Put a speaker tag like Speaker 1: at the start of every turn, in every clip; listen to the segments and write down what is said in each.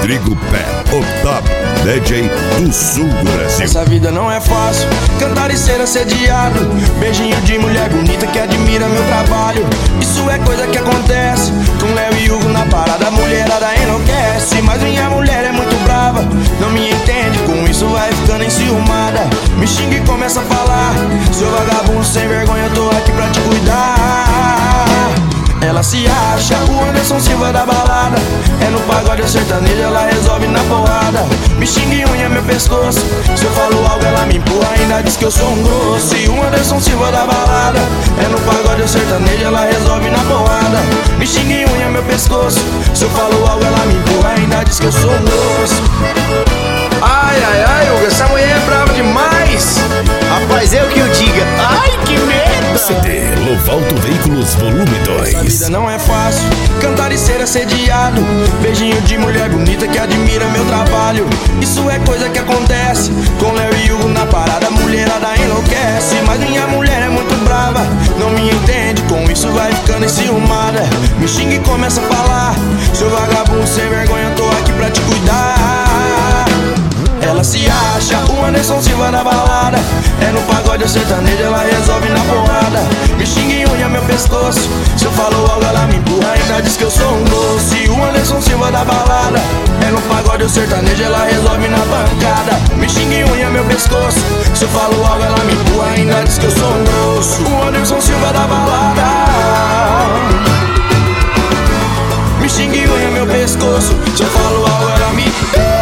Speaker 1: Rodrigo Pé, o top DJ do sul do Brasil.
Speaker 2: Essa vida não é fácil, cantar e ser assediado. Beijinho de mulher bonita que admira meu trabalho. Isso é coisa que acontece com Léo e Hugo na parada. A mulherada enlouquece, mas minha mulher é muito brava. Não me entende, com isso vai ficando enciumada. Me xinga e começa a falar: seu vagabundo sem vergonha, eu tô aqui pra te cuidar. Ela se acha o Anderson Silva da balada. É no pagode sertanejo, ela resolve na porrada. Me xinga e unha meu pescoço. Se eu falo algo ela me empurra, ainda diz que eu sou um grosso. E o Anderson Silva da balada. É no pagode sertanejo, ela resolve na porrada. Me xinga e unha meu pescoço. Se eu falo algo ela me empurra, ainda diz que eu sou um grosso.
Speaker 3: Ai, ai, ai, Hugo, essa mulher é brava demais. Rapaz, eu que o diga. Ai, que merda.
Speaker 1: CD Lovalto Veículos Volume 2.
Speaker 2: Essa vida não é fácil, cantar e ser assediado. Beijinho de mulher bonita que admira meu trabalho. Isso é coisa que acontece com Léo e Hugo na parada. A mulherada enlouquece, mas minha mulher é muito brava. Não me entende, com isso vai ficando enciumada. Me xinga e começa a falar: seu vagabundo sem vergonha, eu tô aqui pra te cuidar. Ela se acha o Anderson Silva da balada. É no pagode sertanejo, ela resolve na porrada. Me xinga e unha meu pescoço. Se eu falo algo ela me empurra, ainda diz que eu sou um grosso. E o Anderson Silva da balada. É no pagode sertanejo, ela resolve na pancada. Me xinga e unha meu pescoço. Se eu falo algo ela me empurra, ainda diz que eu sou um grosso. O Anderson Silva da balada. Me xinga e unha meu pescoço. Se eu falo algo ela me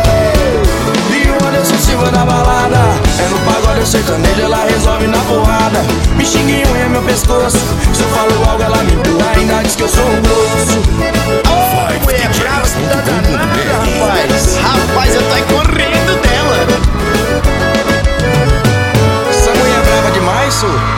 Speaker 2: Silva da balada. É no pagode sertanejo, ela resolve na porrada. Me xinga e unha meu pescoço. Se eu falo algo ela me empurra, ainda diz que eu sou um grosso.
Speaker 3: Oh, mulher brava que tá danada, rapaz. Rapaz, eu tô correndo dela.
Speaker 2: Essa mulher é brava demais, senhor.